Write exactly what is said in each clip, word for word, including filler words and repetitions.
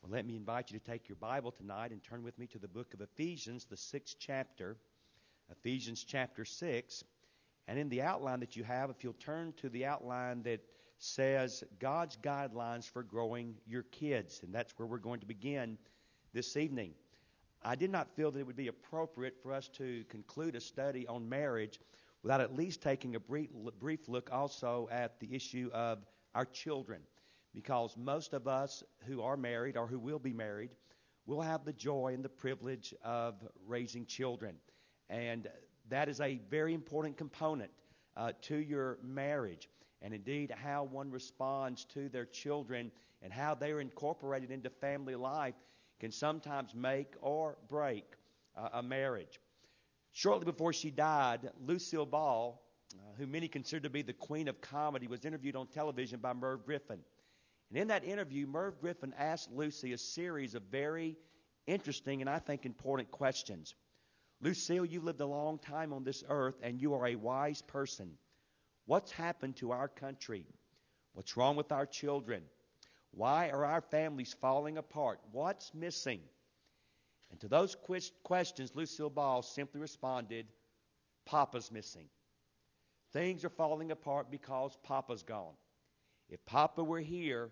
Well, let me invite you to take your Bible tonight and turn with me to the book of Ephesians, the sixth chapter. Ephesians chapter six. And in the outline that you have, if you'll turn to the outline that says God's guidelines for growing your kids. And that's where we're going to begin this evening. I did not feel that it would be appropriate for us to conclude a study on marriage without at least taking a brief, brief look also at the issue of our children. Because most of us who are married or who will be married will have the joy and the privilege of raising children. And that is a very important component uh, to your marriage. And indeed, how one responds to their children and how they are incorporated into family life can sometimes make or break uh, a marriage. Shortly before she died, Lucille Ball, uh, who many consider to be the queen of comedy, was interviewed on television by Merv Griffin. And in that interview, Merv Griffin asked Lucy a series of very interesting and I think important questions. Lucille, you've lived a long time on this earth and you are a wise person. What's happened to our country? What's wrong with our children? Why are our families falling apart? What's missing? And to those qu- questions, Lucille Ball simply responded, Papa's missing. Things are falling apart because Papa's gone. If Papa were here,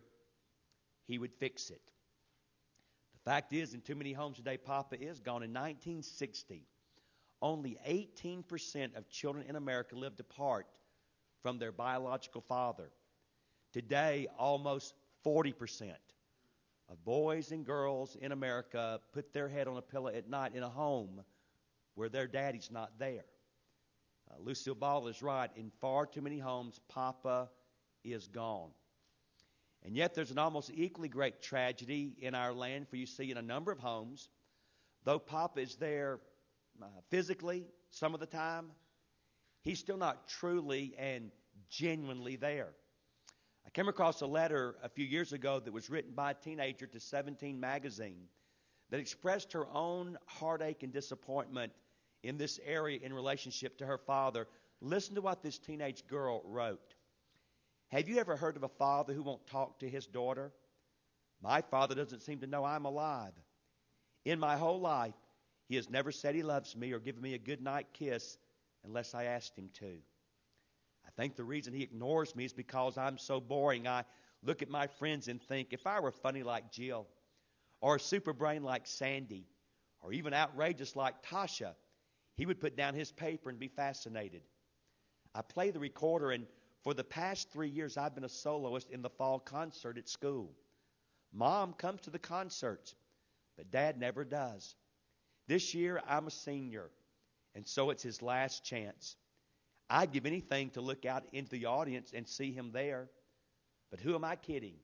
he would fix it. The fact is, in too many homes today, Papa is gone. In nineteen sixty, only eighteen percent of children in America lived apart from their biological father. Today, almost forty percent of boys and girls in America put their head on a pillow at night in a home where their daddy's not there. Uh, Lucille Ball is right. In far too many homes, Papa is gone. And yet there's an almost equally great tragedy in our land, for you see in a number of homes, though Papa is there uh, physically some of the time, he's still not truly and genuinely there. I came across a letter a few years ago that was written by a teenager to Seventeen magazine that expressed her own heartache and disappointment in this area in relationship to her father. Listen to what this teenage girl wrote. Have you ever heard of a father who won't talk to his daughter? My father doesn't seem to know I'm alive. In my whole life, he has never said he loves me or given me a good night kiss unless I asked him to. I think the reason he ignores me is because I'm so boring. I look at my friends and think, if I were funny like Jill, or a super brain like Sandy, or even outrageous like Tasha, he would put down his paper and be fascinated. I play the recorder, and for the past three years, I've been a soloist in the fall concert at school. Mom comes to the concerts, but Dad never does. This year, I'm a senior, and so it's his last chance. I'd give anything to look out into the audience and see him there. But who am I kidding?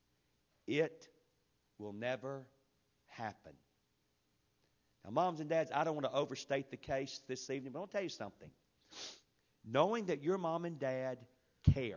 It will never happen. Now, moms and dads, I don't want to overstate the case this evening, but I'll tell you something. Knowing that your mom and dad care,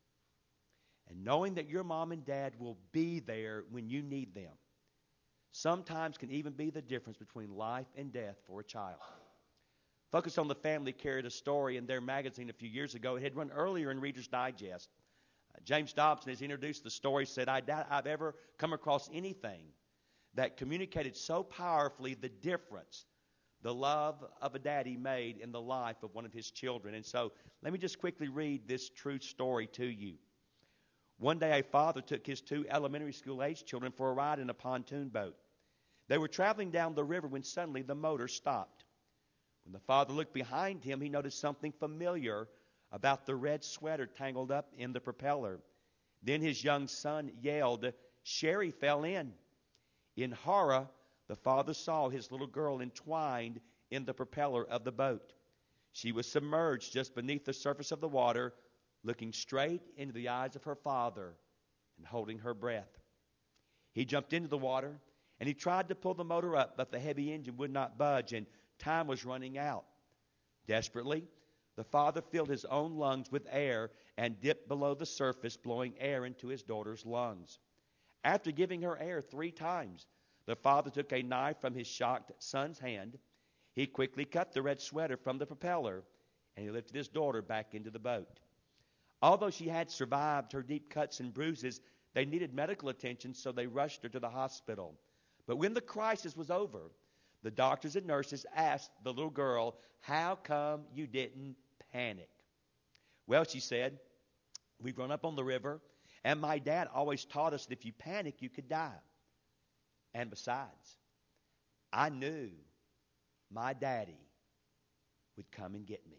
and knowing that your mom and dad will be there when you need them, sometimes can even be the difference between life and death for a child. Focus on the Family carried a story in their magazine a few years ago. It had run earlier in Reader's Digest. Uh, James Dobson, as he introduced the story, said, I doubt I've ever come across anything that communicated so powerfully the difference the love of a daddy made in the life of one of his children. And so let me just quickly read this true story to you. One day a father took his two elementary school age children for a ride in a pontoon boat. They were traveling down the river when suddenly the motor stopped. When the father looked behind him, he noticed something familiar about the red sweater tangled up in the propeller. Then his young son yelled, Sherry fell in. In horror, the father saw his little girl entwined in the propeller of the boat. She was submerged just beneath the surface of the water, looking straight into the eyes of her father and holding her breath. He jumped into the water, and he tried to pull the motor up, but the heavy engine would not budge, and time was running out. Desperately, the father filled his own lungs with air and dipped below the surface, blowing air into his daughter's lungs. After giving her air three times, the father took a knife from his shocked son's hand. He quickly cut the red sweater from the propeller, and he lifted his daughter back into the boat. Although she had survived her deep cuts and bruises, They needed medical attention, so they rushed her to the hospital. But when the crisis was over, the doctors and nurses asked the little girl, "How come you didn't panic?" "Well," she said, "we've grown up on the river, and my dad always taught us that if you panic, you could die. And besides, I knew my daddy would come and get me."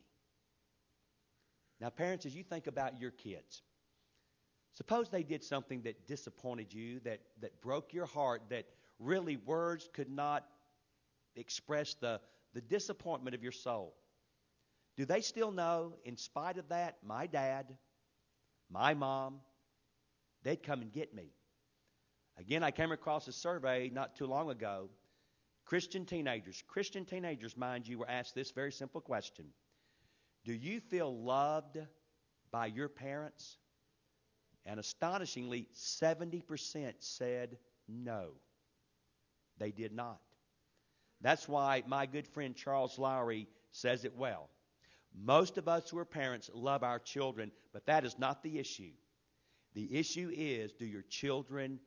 Now, parents, as you think about your kids, suppose they did something that disappointed you, that, that broke your heart, that really words could not express the, the disappointment of your soul. Do they still know, in spite of that, my dad, my mom, they'd come and get me? Again, I came across a survey not too long ago. Christian teenagers, Christian teenagers, mind you, were asked this very simple question. Do you feel loved by your parents? And astonishingly, seventy percent said no. They did not. That's why my good friend Charles Lowry says it well. Most of us who are parents love our children, but that is not the issue. The issue is, do your children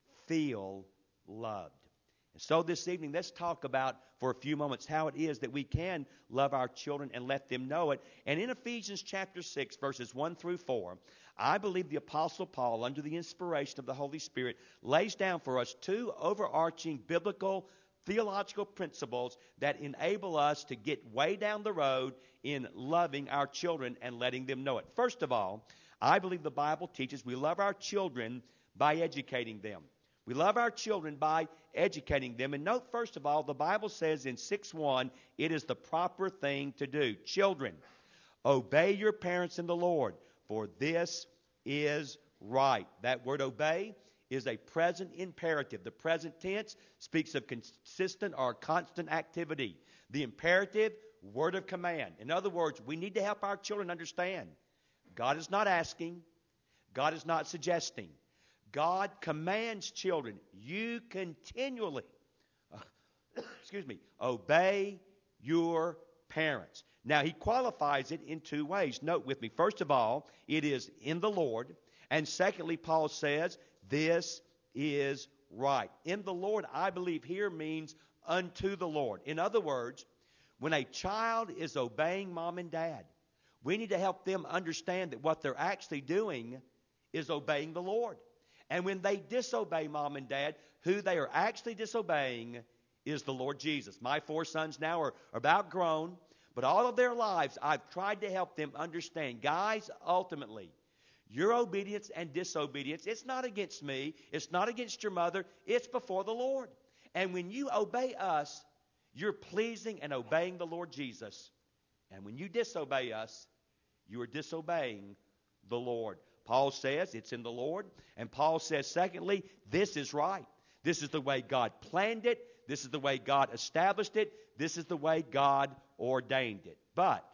feel loved? And so this evening, let's talk about for a few moments how it is that we can love our children and let them know it. And in Ephesians chapter six, verses one through four, I believe the Apostle Paul, under the inspiration of the Holy Spirit, lays down for us two overarching biblical theological principles that enable us to get way down the road in loving our children and letting them know it. First of all, I believe the Bible teaches we love our children by educating them. We love our children by educating them. And note, first of all, the Bible says in six one, it is the proper thing to do. Children, obey your parents in the Lord, for this is right. That word obey is a present imperative. The present tense speaks of consistent or constant activity. The imperative, word of command. In other words, we need to help our children understand. God is not asking. God is not suggesting. God commands children, you continually, uh, excuse me, obey your parents. Now, he qualifies it in two ways. Note with me. First of all, it is in the Lord. And secondly, Paul says, this is right. In the Lord, I believe here means unto the Lord. In other words, when a child is obeying mom and dad, we need to help them understand that what they're actually doing is obeying the Lord. And when they disobey mom and dad, who they are actually disobeying is the Lord Jesus. My four sons now are about grown, but all of their lives I've tried to help them understand. Guys, ultimately, your obedience and disobedience, it's not against me. It's not against your mother. It's before the Lord. And when you obey us, you're pleasing and obeying the Lord Jesus. And when you disobey us, you are disobeying the Lord. Paul says it's in the Lord. And Paul says, secondly, this is right. This is the way God planned it. This is the way God established it. This is the way God ordained it. But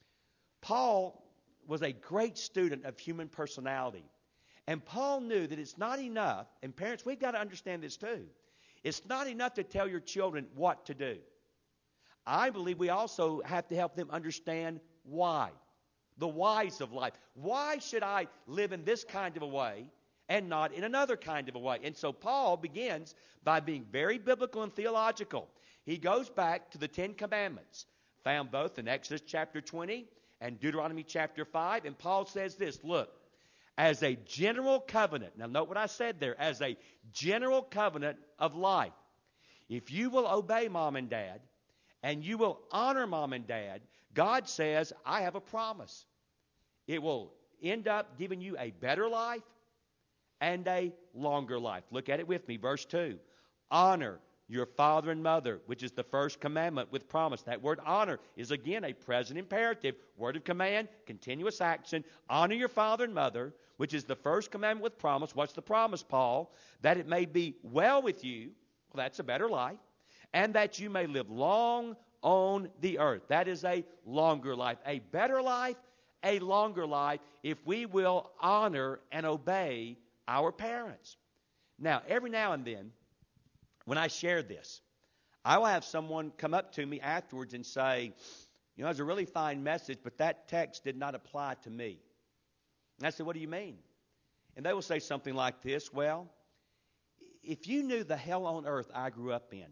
Paul was a great student of human personality. And Paul knew that it's not enough, and parents, we've got to understand this too. It's not enough to tell your children what to do. I believe we also have to help them understand why. The whys of life. Why should I live in this kind of a way and not in another kind of a way? And so Paul begins by being very biblical and theological. He goes back to the Ten Commandments, found both in Exodus chapter twenty and Deuteronomy chapter five. And Paul says this, look, as a general covenant, now note what I said there, as a general covenant of life, if you will obey mom and dad and you will honor mom and dad, God says, I have a promise. It will end up giving you a better life and a longer life. Look at it with me. Verse two. Honor your father and mother, which is the first commandment with promise. That word honor is again a present imperative. Word of command, continuous action. Honor your father and mother, which is the first commandment with promise. What's the promise, Paul? That it may be well with you. Well, that's a better life. And that you may live long on the earth. That is a longer life. A better life, a longer life, if we will honor and obey our parents. Now, every now and then, when I share this, I will have someone come up to me afterwards and say, you know, it's a really fine message, but that text did not apply to me. And I said, what do you mean? And they will say something like this, well, if you knew the hell on earth I grew up in,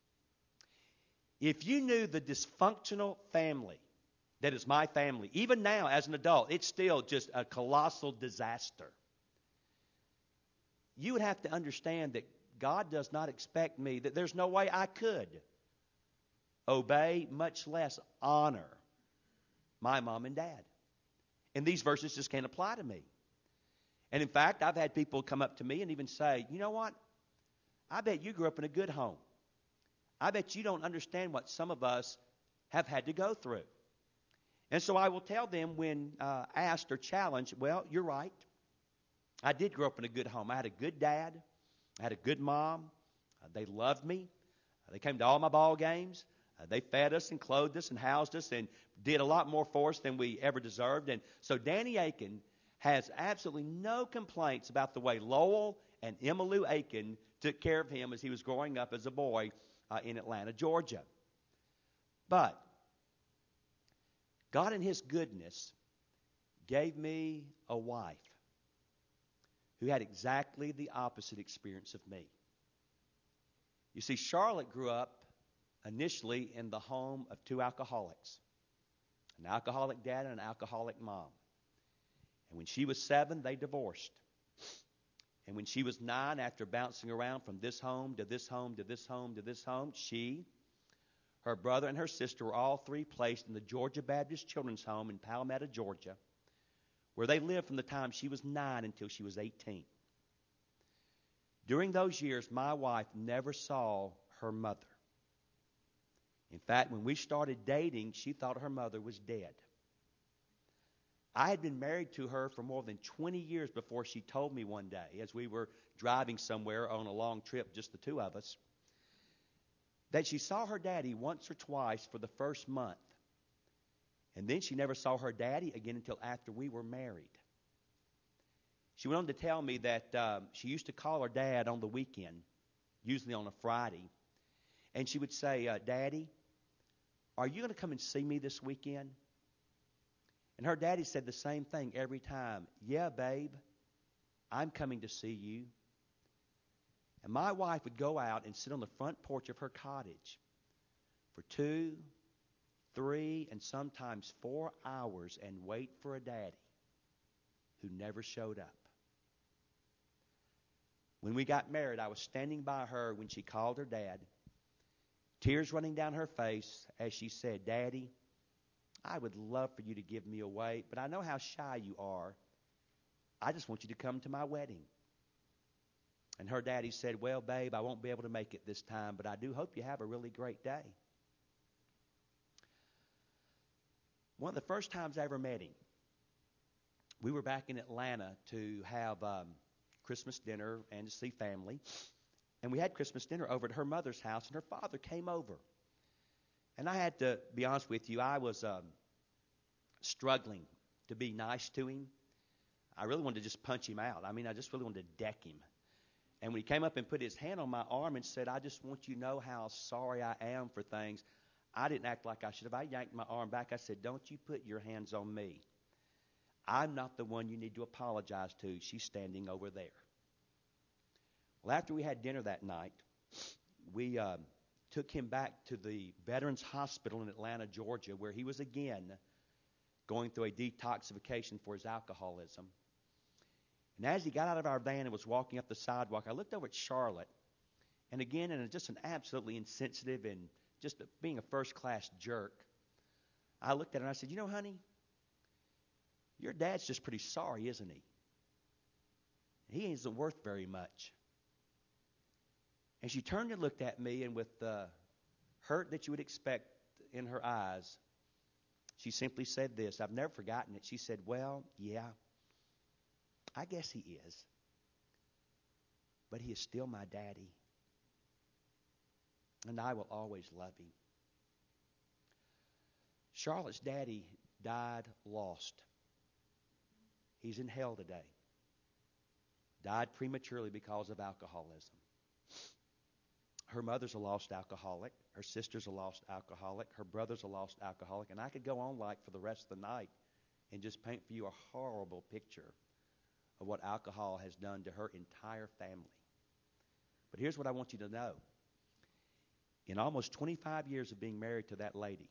if you knew the dysfunctional family that is my family, even now as an adult, it's still just a colossal disaster. You would have to understand that God does not expect me, that there's no way I could obey, much less honor my mom and dad. And these verses just can't apply to me. And in fact, I've had people come up to me and even say, you know what? I bet you grew up in a good home. I bet you don't understand what some of us have had to go through. And so I will tell them when uh, asked or challenged, well, you're right. I did grow up in a good home. I had a good dad. I had a good mom. Uh, they loved me. Uh, they came to all my ball games. Uh, they fed us and clothed us and housed us and did a lot more for us than we ever deserved. And so Danny Aiken has absolutely no complaints about the way Lowell and Emmylou Aiken took care of him as he was growing up as a boy uh, in Atlanta, Georgia. But God in His goodness gave me a wife who had exactly the opposite experience of me. You see, Charlotte grew up initially in the home of two alcoholics, an alcoholic dad and an alcoholic mom. And when she was seven, they divorced. And when she was nine, after bouncing around from this home to this home to this home to this home, she, her brother, and her sister were all three placed in the Georgia Baptist Children's Home in Palmetto, Georgia, where they lived from the time she was nine until she was eighteen. During those years, my wife never saw her mother. In fact, when we started dating, she thought her mother was dead. I had been married to her for more than twenty years before she told me one day, as we were driving somewhere on a long trip, just the two of us, that she saw her daddy once or twice for the first month. And then she never saw her daddy again until after we were married. She went on to tell me that um, she used to call her dad on the weekend, usually on a Friday, and she would say, uh, Daddy, are you going to come and see me this weekend? And her daddy said the same thing every time. Yeah, babe, I'm coming to see you. And my wife would go out and sit on the front porch of her cottage for two, three, and sometimes four hours and wait for a daddy who never showed up. When we got married, I was standing by her when she called her dad, tears running down her face as she said, Daddy, I would love for you to give me away, but I know how shy you are. I just want you to come to my wedding. And her daddy said, well, babe, I won't be able to make it this time, but I do hope you have a really great day. One of the first times I ever met him, we were back in Atlanta to have um, Christmas dinner and to see family. And we had Christmas dinner over at her mother's house, and her father came over. And I had to be honest with you, I was um, struggling to be nice to him. I really wanted to just punch him out. I mean, I just really wanted to deck him. And when he came up and put his hand on my arm and said, I just want you to know how sorry I am for things, I didn't act like I should have. I yanked my arm back. I said, don't you put your hands on me. I'm not the one you need to apologize to. She's standing over there. Well, after we had dinner that night, we uh, took him back to the Veterans Hospital in Atlanta, Georgia, where he was again going through a detoxification for his alcoholism. And as he got out of our van and was walking up the sidewalk, I looked over at Charlotte. And again, in a, just an absolutely insensitive and just a, being a first-class jerk, I looked at her and I said, you know, honey, your dad's just pretty sorry, isn't he? He isn't worth very much. And she turned and looked at me, and with the hurt that you would expect in her eyes, she simply said this. I've never forgotten it. She said, well, yeah, I guess he is. But he is still my daddy. And I will always love him. Charlotte's daddy died lost. He's in hell today. Died prematurely because of alcoholism. Her mother's a lost alcoholic. Her sister's a lost alcoholic. Her brother's a lost alcoholic. And I could go on like for the rest of the night and just paint for you a horrible picture of what alcohol has done to her entire family. But here's what I want you to know. In almost twenty-five years of being married to that lady,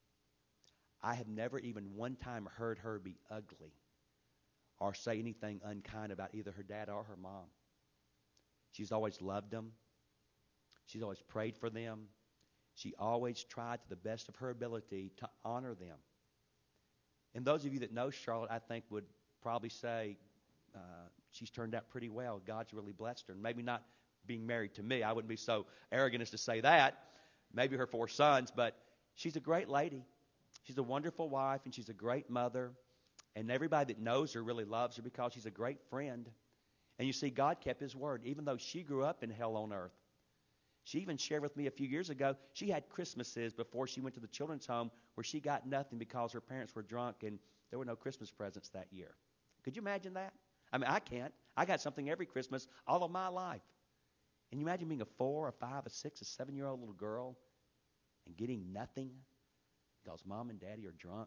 I have never even one time heard her be ugly or say anything unkind about either her dad or her mom. She's always loved them. She's always prayed for them. She always tried to the best of her ability to honor them. And those of you that know Charlotte, I think, would probably say uh, she's turned out pretty well. God's really blessed her. And maybe not being married to me. I wouldn't be so arrogant as to say that. Maybe her four sons, but she's a great lady. She's a wonderful wife, and she's a great mother. And everybody that knows her really loves her because she's a great friend. And you see, God kept His word, even though she grew up in hell on earth. She even shared with me a few years ago, she had Christmases before she went to the children's home where she got nothing because her parents were drunk and there were no Christmas presents that year. Could you imagine that? I mean, I can't. I got something every Christmas all of my life. And you imagine being a four, a five, a six, a seven-year-old little girl and getting nothing because mom and daddy are drunk.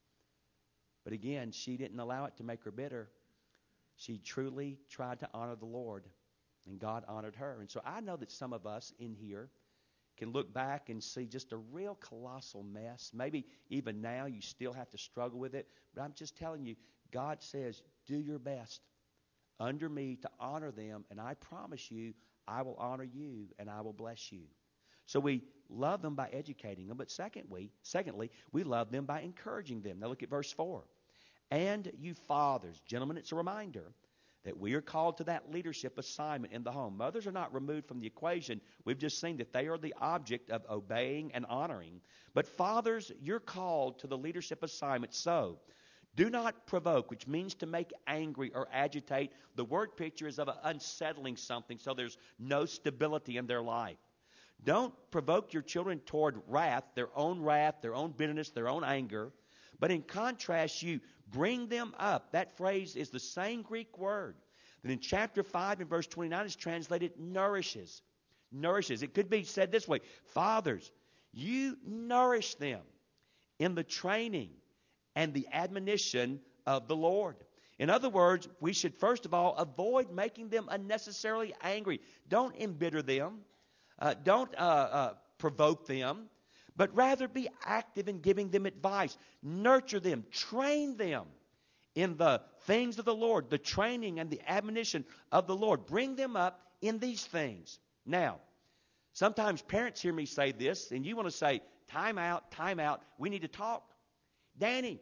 But again, she didn't allow it to make her bitter. She truly tried to honor the Lord, and God honored her. And so I know that some of us in here can look back and see just a real colossal mess. Maybe even now you still have to struggle with it. But I'm just telling you, God says, do your best under me to honor them, and I promise you, I will honor you, and I will bless you. So we love them by educating them, but secondly, secondly, we love them by encouraging them. Now look at verse four. And you fathers, gentlemen, it's a reminder that we are called to that leadership assignment in the home. Mothers are not removed from the equation. We've just seen that they are the object of obeying and honoring. But fathers, you're called to the leadership assignment. So do not provoke, which means to make angry or agitate. The word picture is of a unsettling something, so there's no stability in their life. Don't provoke your children toward wrath, their own wrath, their own bitterness, their own anger. But in contrast, you bring them up. That phrase is the same Greek word that in chapter five and verse twenty-nine is translated nourishes. Nourishes. It could be said this way. Fathers, you nourish them in the training and the admonition of the Lord. In other words, we should first of all avoid making them unnecessarily angry. Don't embitter them. Uh, don't uh, uh, provoke them. But rather be active in giving them advice. Nurture them. Train them in the things of the Lord, the training and the admonition of the Lord. Bring them up in these things. Now, sometimes parents hear me say this, and you want to say, time out, time out. We need to talk. Danny,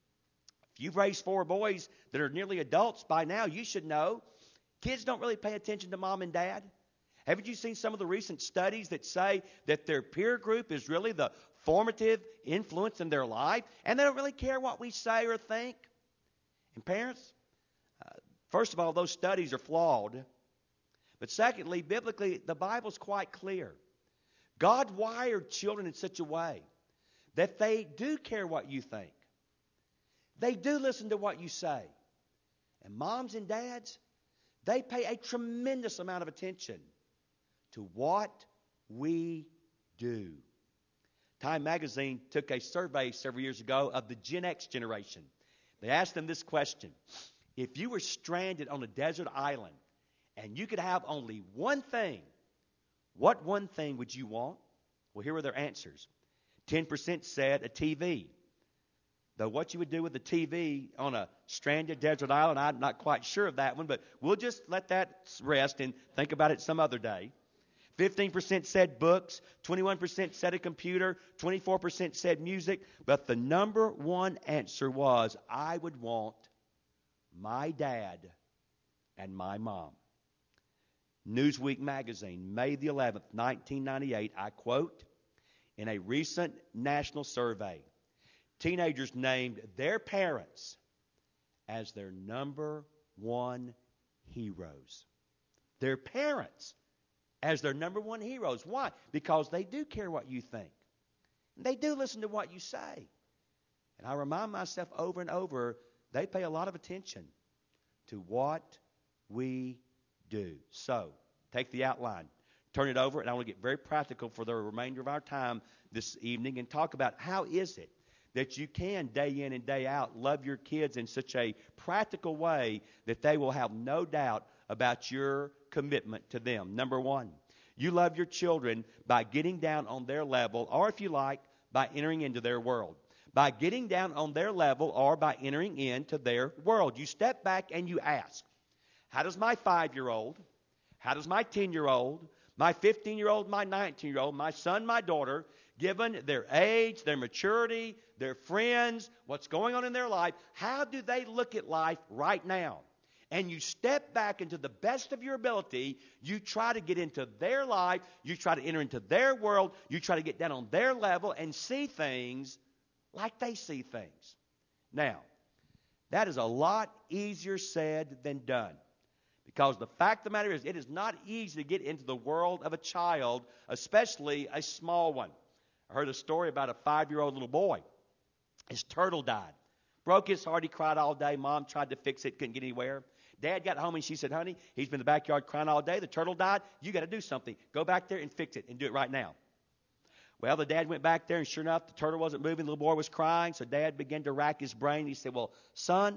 if you've raised four boys that are nearly adults by now, you should know kids don't really pay attention to mom and dad. Haven't you seen some of the recent studies that say that their peer group is really the formative influence in their life, and they don't really care what we say or think? And parents, uh, first of all, those studies are flawed. But secondly, biblically, the Bible's quite clear. God wired children in such a way that they do care what you think. They do listen to what you say. And moms and dads, they pay a tremendous amount of attention to what we do. Time magazine took a survey several years ago of the Gen X generation. They asked them this question. If you were stranded on a desert island and you could have only one thing, what one thing would you want? Well, here were their answers. ten percent said a T V. Though what you would do with a T V on a stranded desert island, I'm not quite sure of that one, but we'll just let that rest and think about it some other day. fifteen percent said books, twenty-one percent said a computer, twenty-four percent said music, but the number one answer was, I would want my dad and my mom. Newsweek magazine, May the eleventh, nineteen ninety-eight, I quote, in a recent national survey, teenagers named their parents as their number one heroes. Their parents as their number one heroes. Why? Because they do care what you think. They do listen to what you say. And I remind myself over and over, they pay a lot of attention to what we do. So, take the outline, turn it over, and I want to get very practical for the remainder of our time this evening and talk about how is it that you can, day in and day out, love your kids in such a practical way that they will have no doubt about your commitment to them. Number one, you love your children by getting down on their level, or if you like, by entering into their world. By getting down on their level or by entering into their world. You step back and you ask, how does my five-year-old, how does my ten-year-old, my fifteen-year-old, my nineteen-year-old, my son, my daughter, given their age, their maturity, their friends, what's going on in their life, how do they look at life right now? And you step back into the best of your ability. You try to get into their life. You try to enter into their world. You try to get down on their level and see things like they see things. Now, that is a lot easier said than done. Because the fact of the matter is, it is not easy to get into the world of a child, especially a small one. I heard a story about a five-year-old little boy. His turtle died. Broke his heart. He cried all day. Mom tried to fix it. Couldn't get anywhere. Dad got home and she said, honey, he's been in the backyard crying all day. The turtle died. You got to do something. Go back there and fix it and do it right now. Well, the dad went back there, and sure enough, the turtle wasn't moving. The little boy was crying, so Dad began to rack his brain. He said, well, son,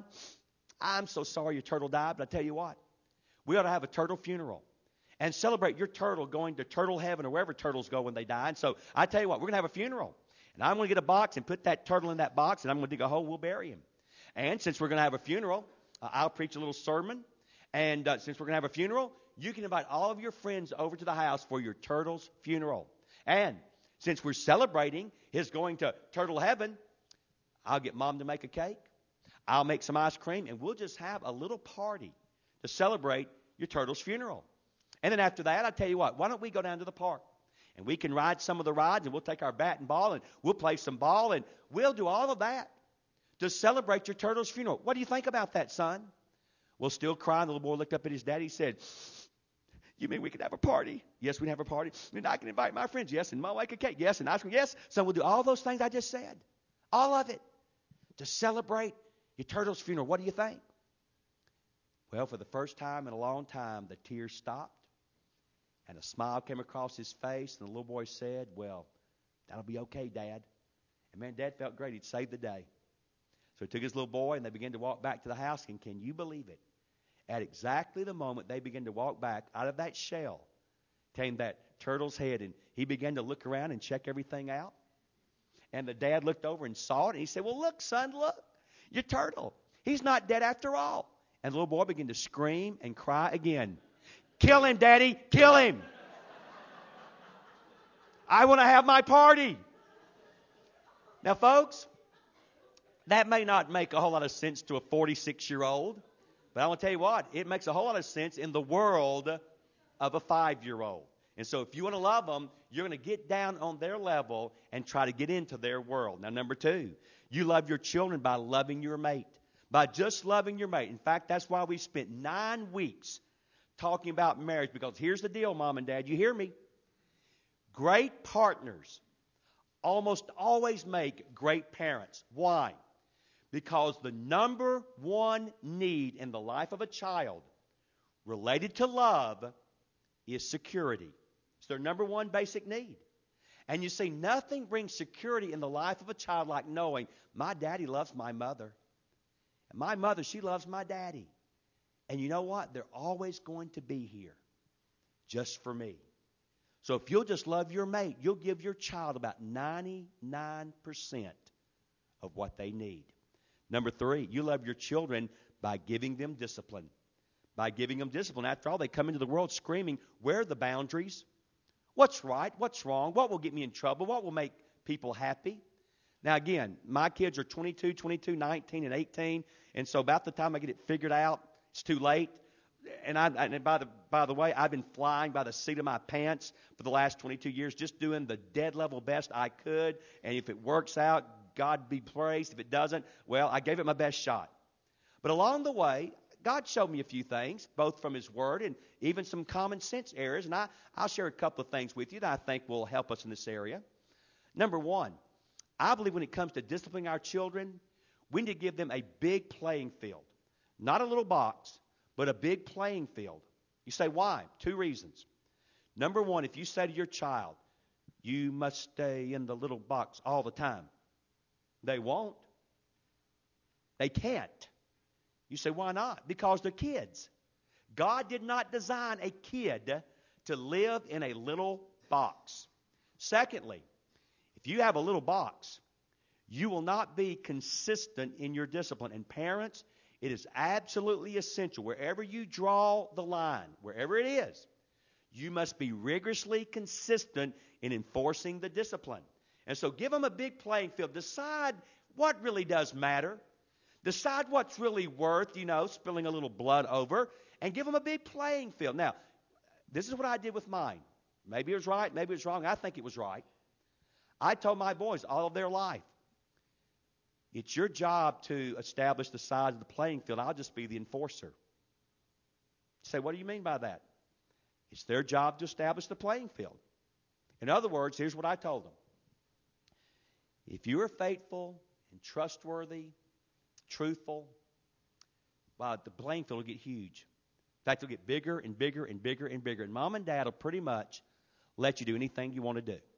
I'm so sorry your turtle died, but I tell you what, we ought to have a turtle funeral and celebrate your turtle going to turtle heaven or wherever turtles go when they die. And so I tell you what, we're going to have a funeral, and I'm going to get a box and put that turtle in that box, and I'm going to dig a hole. We'll bury him. And since we're going to have a funeral, uh, I'll preach a little sermon. And uh, since we're going to have a funeral, you can invite all of your friends over to the house for your turtle's funeral. And since we're celebrating his going to turtle heaven, I'll get Mom to make a cake. I'll make some ice cream, and we'll just have a little party to celebrate your turtle's funeral. And then after that, I tell you what, why don't we go down to the park? And we can ride some of the rides, and we'll take our bat and ball, and we'll play some ball, and we'll do all of that to celebrate your turtle's funeral. What do you think about that, son? Well, still crying, the little boy looked up at his daddy. He said, you mean we could have a party? Yes, we can have a party. And I can invite my friends. Yes, and Mom make a cake. Yes, and ice cream. Yes. So we'll do all those things I just said. All of it. To celebrate your turtle's funeral. What do you think? Well, for the first time in a long time, the tears stopped. And a smile came across his face. And the little boy said, well, that'll be okay, Dad. And man, Dad felt great. He'd saved the day. So he took his little boy, and they began to walk back to the house. And can you believe it? At exactly the moment they began to walk back, out of that shell came that turtle's head. And he began to look around and check everything out. And the dad looked over and saw it. And he said, well, look, son, look. Your turtle. He's not dead after all. And the little boy began to scream and cry again. Kill him, Daddy. Kill him. I want to have my party. Now, folks, that may not make a whole lot of sense to a forty-six-year-old. But I want to tell you what, it makes a whole lot of sense in the world of a five-year-old. And so if you want to love them, you're going to get down on their level and try to get into their world. Now, number two, you love your children by loving your mate. By just loving your mate. In fact, that's why we spent nine weeks talking about marriage. Because here's the deal, Mom and Dad. You hear me? Great partners almost always make great parents. Why? Because the number one need in the life of a child related to love is security. It's their number one basic need. And you see, nothing brings security in the life of a child like knowing my daddy loves my mother. And my mother, she loves my daddy. And you know what? They're always going to be here just for me. So if you'll just love your mate, you'll give your child about ninety-nine percent of what they need. Number three, you love your children by giving them discipline. By giving them discipline. After all, they come into the world screaming, where are the boundaries? What's right? What's wrong? What will get me in trouble? What will make people happy? Now, again, my kids are twenty-two, twenty-two, nineteen, and eighteen. And so about the time I get it figured out, it's too late. And, I, and by the by the way, I've been flying by the seat of my pants for the last twenty-two years, just doing the dead level best I could. And if it works out, God be praised. If it doesn't, well, I gave it my best shot. But along the way, God showed me a few things, both from His Word and even some common sense areas. And I, I'll share a couple of things with you that I think will help us in this area. Number one, I believe when it comes to disciplining our children, we need to give them a big playing field. Not a little box, but a big playing field. You say, why? Two reasons. Number one, if you say to your child, you must stay in the little box all the time, They won't. They can't. You say, why not? Because they're kids. God did not design a kid to live in a little box. Secondly, if you have a little box, you will not be consistent in your discipline. And parents, it is absolutely essential, wherever you draw the line, wherever it is, you must be rigorously consistent in enforcing the discipline. And so give them a big playing field. Decide what really does matter. Decide what's really worth, you know, spilling a little blood over, and give them a big playing field. Now, this is what I did with mine. Maybe it was right, maybe it was wrong. I think it was right. I told my boys all of their life, it's your job to establish the size of the playing field. I'll just be the enforcer. You say, what do you mean by that? It's their job to establish the playing field. In other words, here's what I told them. If you are faithful and trustworthy, truthful, well, the playing field will get huge. In fact, it'll get bigger and bigger and bigger and bigger. And mom and dad will pretty much let you do anything you want to do.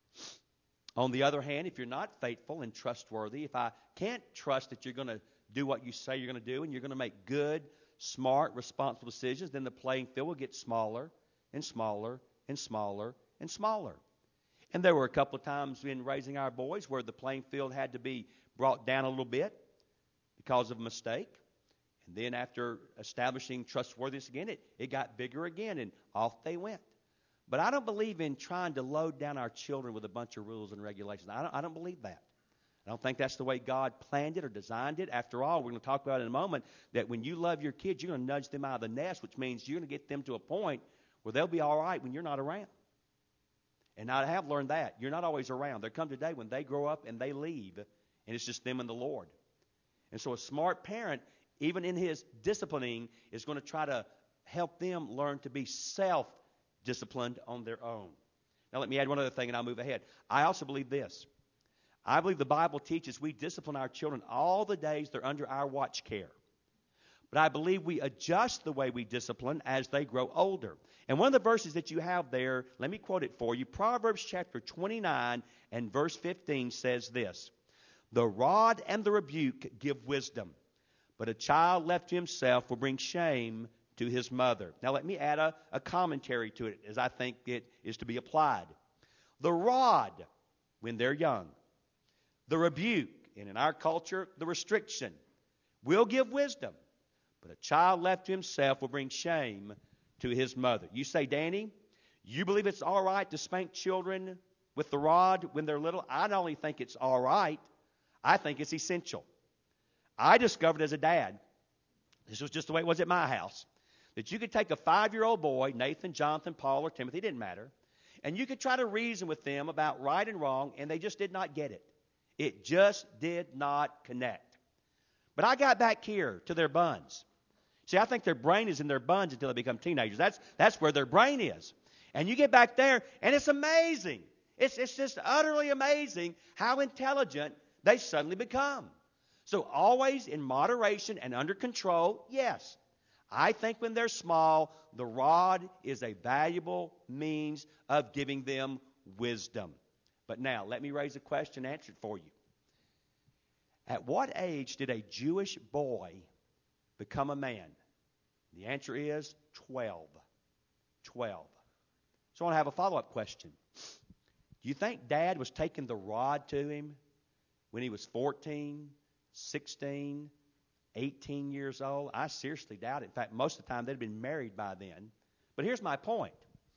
On the other hand, if you're not faithful and trustworthy, if I can't trust that you're going to do what you say you're going to do and you're going to make good, smart, responsible decisions, then the playing field will get smaller and smaller and smaller and smaller. And there were a couple of times in raising our boys where the playing field had to be brought down a little bit because of a mistake. And then after establishing trustworthiness again, it, it got bigger again, and off they went. But I don't believe in trying to load down our children with a bunch of rules and regulations. I don't, I don't believe that. I don't think that's the way God planned it or designed it. After all, we're going to talk about in a moment that when you love your kids, you're going to nudge them out of the nest, which means you're going to get them to a point where they'll be all right when you're not around. And I have learned that. You're not always around. There comes a day when they grow up and they leave, and it's just them and the Lord. And so a smart parent, even in his disciplining, is going to try to help them learn to be self-disciplined on their own. Now let me add one other thing and I'll move ahead. I also believe this. I believe the Bible teaches we discipline our children all the days they're under our watch care. But I believe we adjust the way we discipline as they grow older. And one of the verses that you have there, let me quote it for you. Proverbs chapter twenty-nine and verse fifteen says this. The rod and the rebuke give wisdom, but a child left to himself will bring shame to his mother. Now let me add a, a commentary to it as I think it is to be applied. The rod, when they're young. The rebuke, and in our culture, the restriction, will give wisdom. But a child left to himself will bring shame to his mother. You say, Danny, you believe it's all right to spank children with the rod when they're little? I not only think it's all right, I think it's essential. I discovered as a dad, this was just the way it was at my house, that you could take a five-year-old boy, Nathan, Jonathan, Paul, or Timothy, it didn't matter, and you could try to reason with them about right and wrong, and they just did not get it. It just did not connect. But I got back here to their buns. See, I think their brain is in their buns until they become teenagers. That's that's where their brain is. And you get back there, and it's amazing. It's, it's just utterly amazing how intelligent they suddenly become. So always in moderation and under control, yes. I think when they're small, the rod is a valuable means of giving them wisdom. But now, let me raise a question and answer it for you. At what age did a Jewish boy become a man? The answer is twelve. twelve. So I want to have a follow-up question. Do you think Dad was taking the rod to him when he was fourteen, sixteen, eighteen years old? I seriously doubt it. In fact, most of the time they'd been married by then. But here's my point.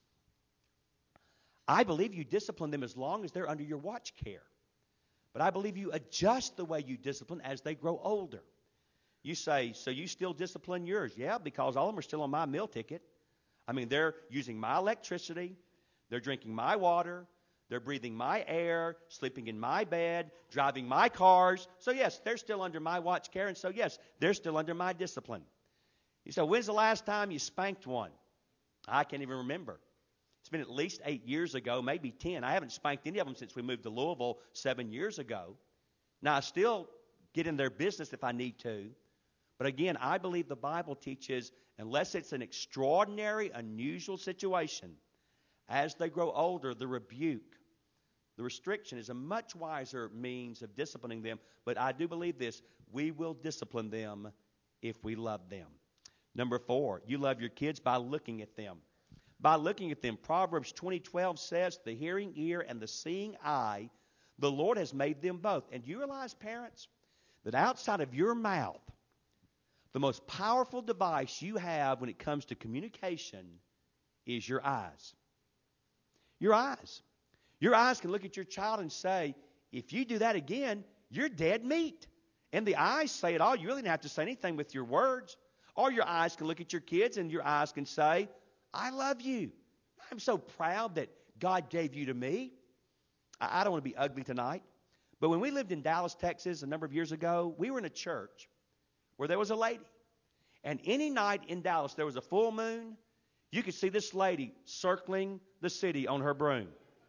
I believe you discipline them as long as they're under your watch care. But I believe you adjust the way you discipline as they grow older. You say, so you still discipline yours? Yeah, because all of them are still on my meal ticket. I mean, they're using my electricity. They're drinking my water. They're breathing my air, sleeping in my bed, driving my cars. So, yes, they're still under my watch care. And so, yes, they're still under my discipline. You say, when's the last time you spanked one? I can't even remember. It's been at least eight years ago, maybe ten. I haven't spanked any of them since we moved to Louisville seven years ago. Now, I still get in their business if I need to. But again, I believe the Bible teaches, unless it's an extraordinary, unusual situation, as they grow older, the rebuke, The restriction is a much wiser means of disciplining them. But I do believe this. We will discipline them if we love them. Number four, you love your kids by looking at them. By looking at them. Proverbs twenty twelve says, the hearing ear and the seeing eye, the Lord has made them both. And do you realize, parents, that outside of your mouth, the most powerful device you have when it comes to communication is your eyes. Your eyes. Your eyes can look at your child and say, if you do that again, you're dead meat. And the eyes say it all. You really don't have to say anything with your words. Or your eyes can look at your kids and your eyes can say, I love you. I'm so proud that God gave you to me. I, I don't want to be ugly tonight. But when we lived in Dallas, Texas a number of years ago, we were in a church where there was a lady. And any night in Dallas there was a full moon, you could see this lady circling the city on her broom.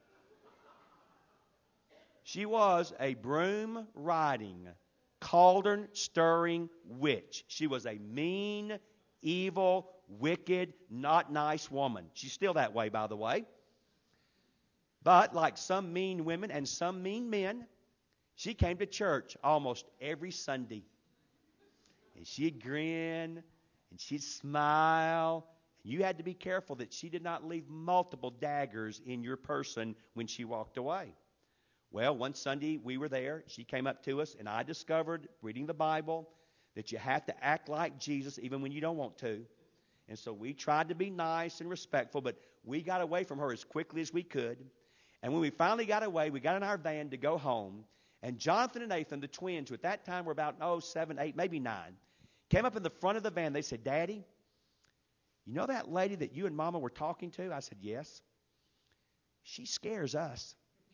She was a broom-riding, cauldron-stirring witch. She was a mean, evil, wicked, not nice woman. She's still that way, by the way. But like some mean women and some mean men, she came to church almost every Sunday. And she'd grin, and she'd smile. And you had to be careful that she did not leave multiple daggers in your person when she walked away. Well, one Sunday we were there. She came up to us, and I discovered, reading the Bible, that you have to act like Jesus even when you don't want to. And so we tried to be nice and respectful, but we got away from her as quickly as we could. And when we finally got away, we got in our van to go home. And Jonathan and Nathan, the twins, who at that time were about, oh, seven, eight, maybe nine, came up in the front of the van. They said, Daddy, you know that lady that you and Mama were talking to? I said, yes. She scares us.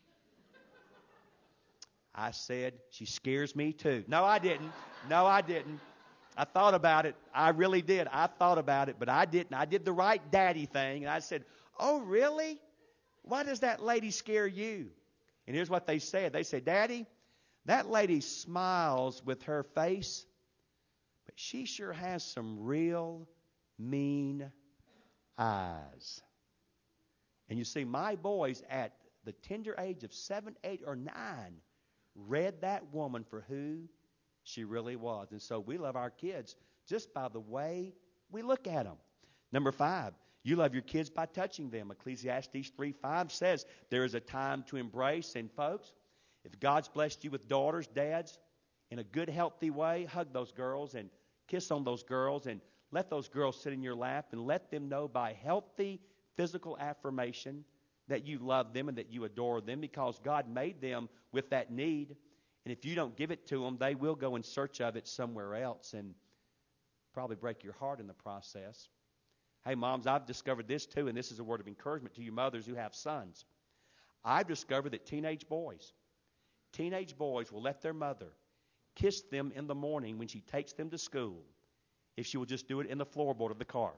I said, she scares me too. No, I didn't. No, I didn't. I thought about it. I really did. I thought about it, but I didn't. I did the right daddy thing. And I said, oh, really? Why does that lady scare you? And here's what they said. They said, Daddy, that lady smiles with her face, but she sure has some real mean eyes. And you see, my boys at the tender age of seven, eight, or nine read that woman for who she really was. And so we love our kids just by the way we look at them. Number five, you love your kids by touching them. Ecclesiastes three five says there is a time to embrace. And folks, if God's blessed you with daughters, dads, in a good, healthy way, hug those girls and kiss on those girls and let those girls sit in your lap and let them know by healthy physical affirmation that you love them and that you adore them, because God made them with that need. And if you don't give it to them, they will go in search of it somewhere else and probably break your heart in the process. Hey, moms, I've discovered this too, and this is a word of encouragement to you mothers who have sons. I've discovered that teenage boys, teenage boys will let their mother kiss them in the morning when she takes them to school if she will just do it in the floorboard of the car.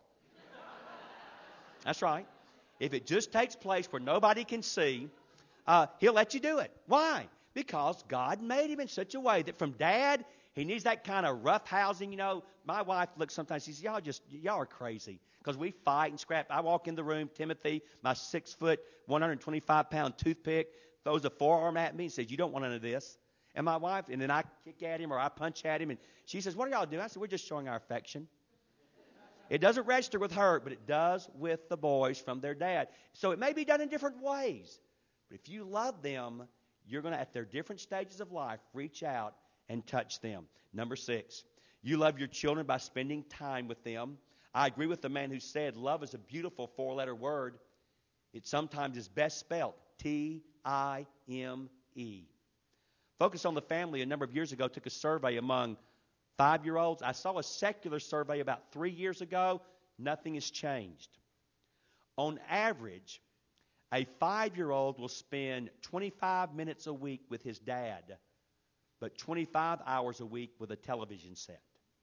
That's right. If it just takes place where nobody can see, uh, he'll let you do it. Why? Because God made him in such a way that from dad, he needs that kind of rough housing. You know, my wife looks sometimes, she says, y'all just, y'all are crazy. Because we fight and scrap. I walk in the room, Timothy, my six foot, one hundred twenty-five pound toothpick, throws a forearm at me and says, you don't want none of this. And my wife, and then I kick at him or I punch at him. And she says, what are y'all doing? I said, we're just showing our affection. It doesn't register with her, but it does with the boys from their dad. So it may be done in different ways. But if you love them, you're going to, at their different stages of life, reach out and touch them. Number six, you love your children by spending time with them. I agree with the man who said love is a beautiful four-letter word. It sometimes is best spelled T I M E. Focus on the Family a number of years ago took a survey among five-year-olds. I saw a secular survey about three years ago. Nothing has changed. On average, a five-year-old will spend twenty-five minutes a week with his dad, but twenty-five hours a week with a television set.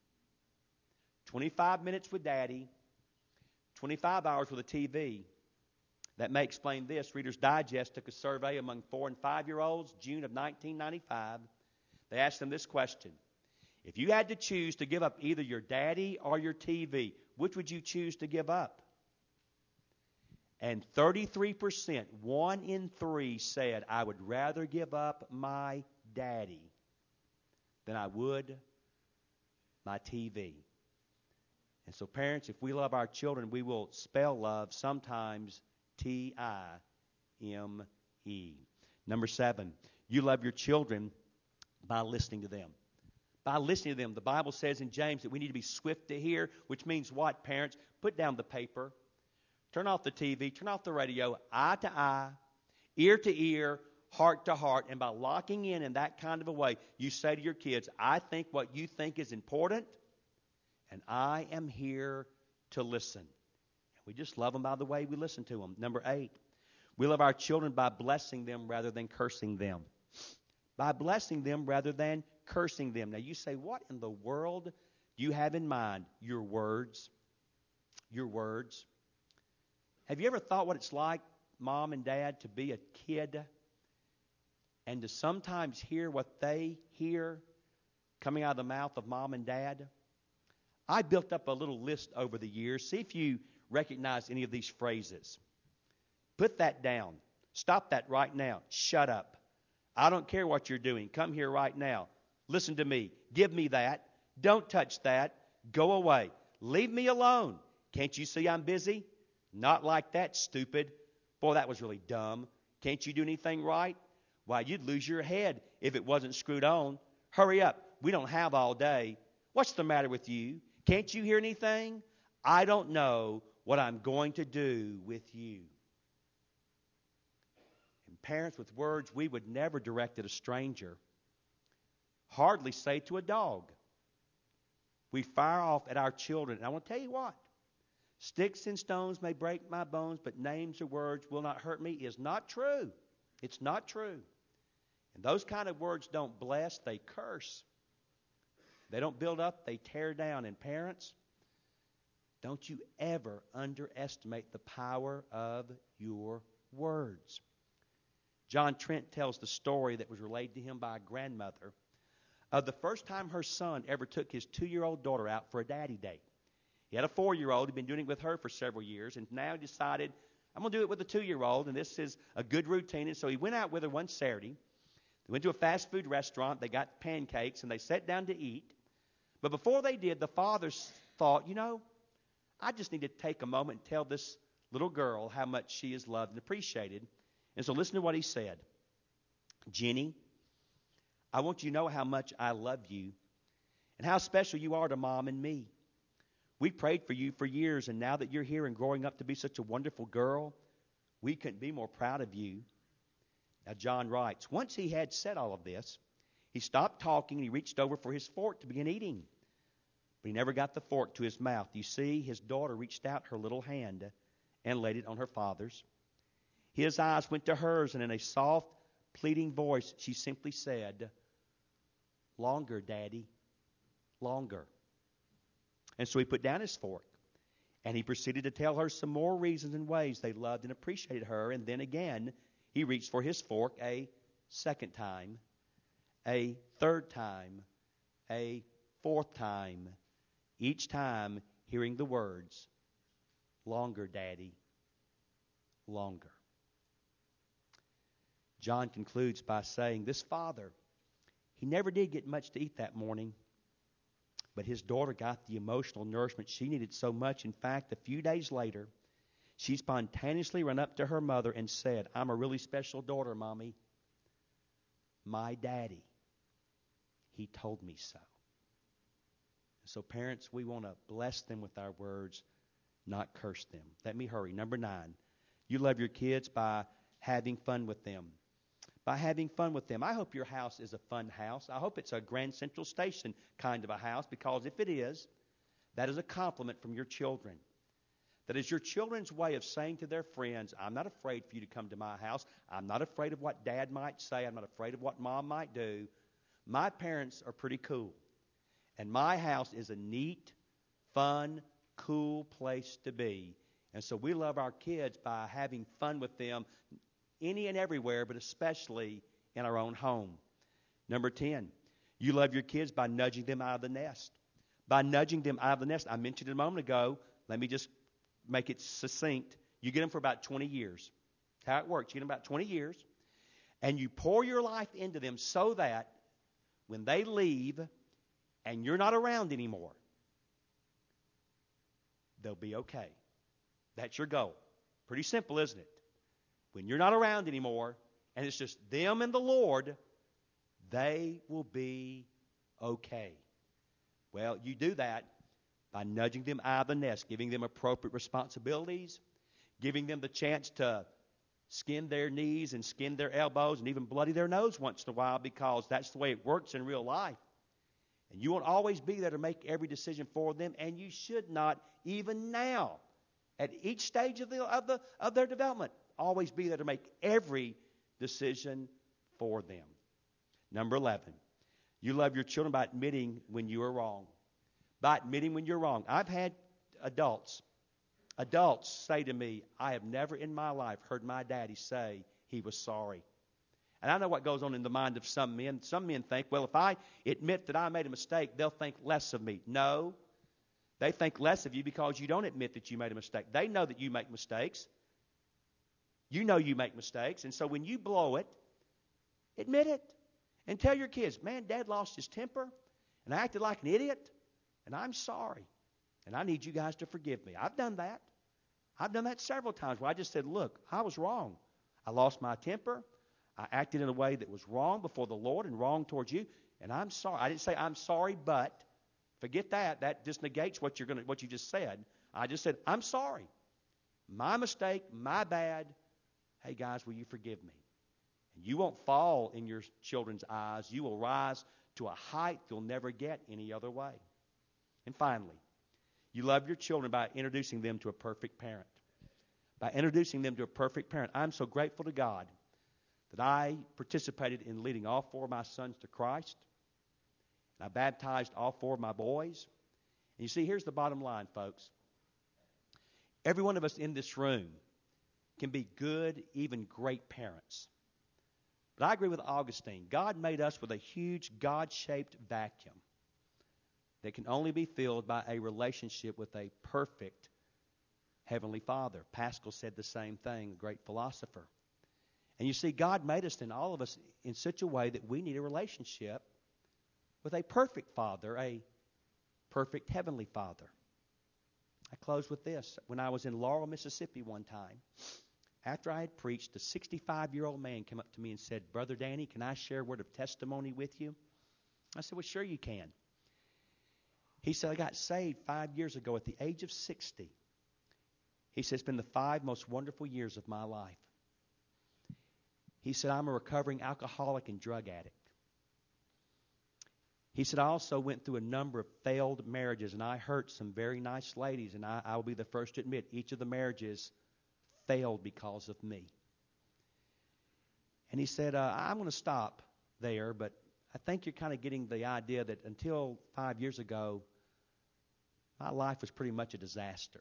twenty-five minutes with daddy, twenty-five hours with a T V. That may explain this. Reader's Digest took a survey among four- and five-year-olds, June of nineteen ninety-five. They asked them this question. If you had to choose to give up either your daddy or your T V, which would you choose to give up? And thirty-three percent, one in three, said, I would rather give up my daddy than I would my T V. And so, parents, if we love our children, we will spell love sometimes T I M E. Number seven, you love your children by listening to them. By listening to them. The Bible says in James that we need to be swift to hear, which means what, parents? Put down the paper. Turn off the T V. Turn off the radio. Eye to eye. Ear to ear. Heart to heart. And by locking in in that kind of a way, you say to your kids, I think what you think is important, and I am here to listen. And we just love them by the way we listen to them. Number eight, we love our children by blessing them rather than cursing them. By blessing them rather than cursing them. Now you say, what in the world do you have in mind? Your words. Your words. Have you ever thought what it's like, Mom and Dad, to be a kid and to sometimes hear what they hear coming out of the mouth of Mom and Dad? I built up a little list over the years. See if you recognize any of these phrases. Put that down. Stop that right now. Shut up. I don't care what you're doing. Come here right now. Listen to me. Give me that. Don't touch that. Go away. Leave me alone. Can't you see I'm busy? Not like that, stupid. Boy, that was really dumb. Can't you do anything right? Why, you'd lose your head if it wasn't screwed on. Hurry up. We don't have all day. What's the matter with you? Can't you hear anything? I don't know what I'm going to do with you. And parents, with words we would never direct at a stranger, hardly say to a dog, we fire off at our children. And I want to tell you what, sticks and stones may break my bones, but names or words will not hurt me is not true. It's not true. And those kind of words don't bless, they curse. They don't build up, they tear down. And parents, don't you ever underestimate the power of your words. John Trent tells the story that was relayed to him by a grandmother of the first time her son ever took his two-year-old daughter out for a daddy date. He had a four-year-old. He'd been doing it with her for several years, and now he decided, I'm going to do it with a two-year-old, and this is a good routine. And so he went out with her one Saturday. They went to a fast food restaurant. They got pancakes, and they sat down to eat. But before they did, the father thought, you know, I just need to take a moment and tell this little girl how much she is loved and appreciated. And so listen to what he said. Jenny, I want you to know how much I love you and how special you are to Mom and me. We prayed for you for years, and now that you're here and growing up to be such a wonderful girl, we couldn't be more proud of you. Now, John writes, once he had said all of this, he stopped talking and he reached over for his fork to begin eating. But he never got the fork to his mouth. You see, his daughter reached out her little hand and laid it on her father's. His eyes went to hers, and in a soft, pleading voice, she simply said, longer, Daddy, longer. And so he put down his fork, and he proceeded to tell her some more reasons and ways they loved and appreciated her. And then again, he reached for his fork a second time, a third time, a fourth time, each time hearing the words, longer, Daddy, longer. John concludes by saying, this father, he never did get much to eat that morning, but his daughter got the emotional nourishment she needed so much. In fact, a few days later, she spontaneously ran up to her mother and said, I'm a really special daughter, Mommy. My daddy, he told me so. So parents, we want to bless them with our words, not curse them. Let me hurry. Number nine, you love your kids by having fun with them. By having fun with them. I hope your house is a fun house. I hope it's a Grand Central Station kind of a house, because if it is, that is a compliment from your children. That is your children's way of saying to their friends, I'm not afraid for you to come to my house. I'm not afraid of what Dad might say. I'm not afraid of what Mom might do. My parents are pretty cool. And my house is a neat, fun, cool place to be. And so we love our kids by having fun with them any and everywhere, but especially in our own home. Number ten, you love your kids by nudging them out of the nest. By nudging them out of the nest. I mentioned it a moment ago. Let me just make it succinct. You get them for about twenty years. That's how it works. You get them about twenty years. And you pour your life into them so that when they leave and you're not around anymore, they'll be okay. That's your goal. Pretty simple, isn't it? When you're not around anymore and it's just them and the Lord, they will be okay. Well, you do that by nudging them out of the nest, giving them appropriate responsibilities, giving them the chance to skin their knees and skin their elbows and even bloody their nose once in a while, because that's the way it works in real life. And you won't always be there to make every decision for them, and you should not, even now, at each stage of, the, of, the, of their development, always be there to make every decision for them. Number eleven, you love your children by admitting when you are wrong. By admitting when you're wrong. I've had adults, adults say to me, I have never in my life heard my daddy say he was sorry. And I know what goes on in the mind of some men. Some men think, well, if I admit that I made a mistake, they'll think less of me. No. They think less of you because you don't admit that you made a mistake. They know that you make mistakes. You know you make mistakes. And so when you blow it, admit it. And tell your kids, man, Dad lost his temper and I acted like an idiot, and I'm sorry. And I need you guys to forgive me. I've done that. I've done that several times where I just said, look, I was wrong. I lost my temper. I acted in a way that was wrong before the Lord and wrong towards you, and I'm sorry. I didn't say I'm sorry, but forget that. That just negates what you're going to, what you just said. I just said, I'm sorry. My mistake, my bad. Hey, guys, will you forgive me? And you won't fall in your children's eyes. You will rise to a height you'll never get any other way. And finally, you love your children by introducing them to a perfect parent. By introducing them to a perfect parent. I'm so grateful to God that I participated in leading all four of my sons to Christ. And I baptized all four of my boys. And you see, here's the bottom line, folks. Every one of us in this room can be good, even great parents. But I agree with Augustine. God made us with a huge God-shaped vacuum that can only be filled by a relationship with a perfect Heavenly Father. Pascal said the same thing, the great philosopher. And you see, God made us, in all of us, in such a way that we need a relationship with a perfect Father, a perfect Heavenly Father. I close with this. When I was in Laurel, Mississippi one time, after I had preached, a sixty-five-year-old man came up to me and said, Brother Danny, can I share a word of testimony with you? I said, well, sure you can. He said, I got saved five years ago at the age of sixty. He said, it's been the five most wonderful years of my life. He said, I'm a recovering alcoholic and drug addict. He said, I also went through a number of failed marriages, and I hurt some very nice ladies, and I, I will be the first to admit each of the marriages failed because of me. And he said, uh, I'm going to stop there, but I think you're kind of getting the idea that until five years ago, my life was pretty much a disaster.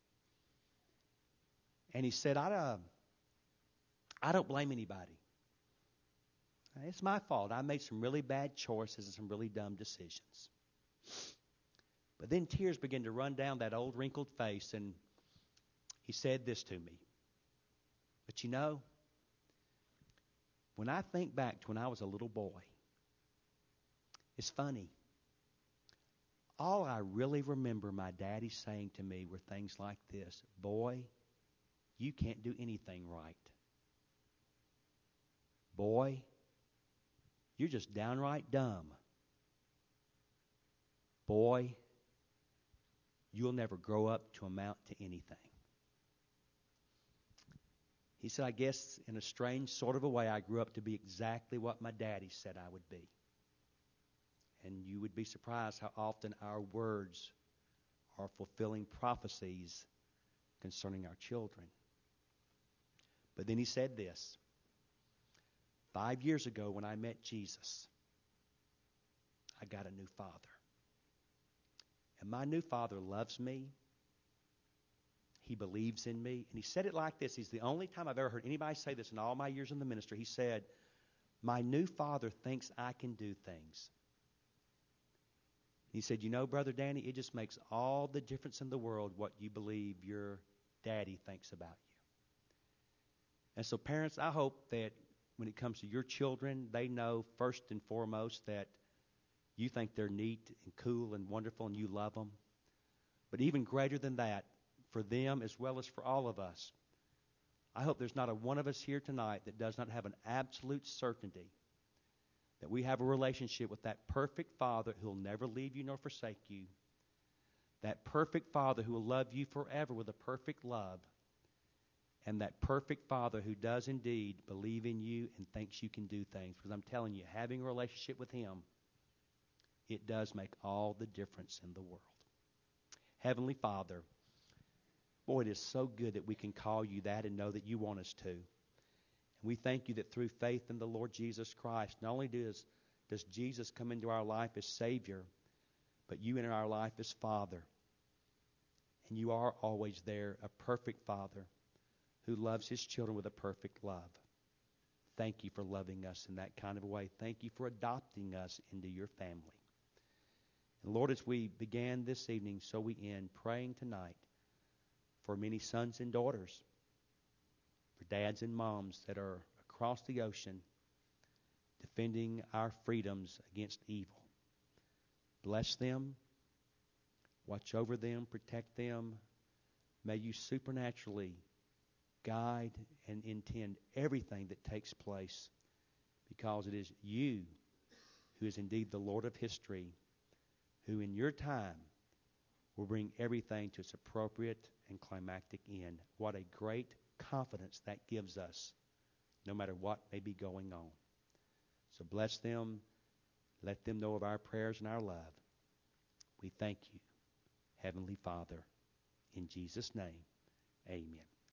And he said, I, uh, I don't blame anybody. It's my fault. I made some really bad choices and some really dumb decisions. But then tears began to run down that old wrinkled face, and he said this to me. But you know, when I think back to when I was a little boy, it's funny. All I really remember my daddy saying to me were things like this. Boy, you can't do anything right. Boy, you're just downright dumb. Boy, you'll never grow up to amount to anything. He said, I guess in a strange sort of a way, I grew up to be exactly what my daddy said I would be. And you would be surprised how often our words are fulfilling prophecies concerning our children. But then he said this. Five years ago when I met Jesus, I got a new father. And my new father loves me. He believes in me. And he said it like this. He's the only time I've ever heard anybody say this in all my years in the ministry. He said, my new father thinks I can do things. He said, you know, Brother Danny, it just makes all the difference in the world what you believe your daddy thinks about you. And so, parents, I hope that when it comes to your children, they know first and foremost that you think they're neat and cool and wonderful and you love them. But even greater than that, for them as well as for all of us, I hope there's not a one of us here tonight that does not have an absolute certainty that we have a relationship with that perfect Father who will never leave you nor forsake you, that perfect Father who will love you forever with a perfect love, and that perfect Father who does indeed believe in you and thinks you can do things. Because I'm telling you, having a relationship with Him, it does make all the difference in the world. Heavenly Father, boy, it is so good that we can call you that and know that you want us to. And we thank you that through faith in the Lord Jesus Christ, not only does, does Jesus come into our life as Savior, but you enter our life as Father. And you are always there, a perfect Father who loves His children with a perfect love. Thank you for loving us in that kind of a way. Thank you for adopting us into your family. And Lord, as we began this evening, so we end praying tonight for many sons and daughters, for dads and moms that are across the ocean defending our freedoms against evil. Bless them. Watch over them. Protect them. May you supernaturally guide and intend everything that takes place, because it is you who is indeed the Lord of history, who in your time will bring everything to its appropriate and climactic end. What a great confidence that gives us, no matter what may be going on. So bless them. Let them know of our prayers and our love. We thank you, Heavenly Father. In Jesus' name, amen.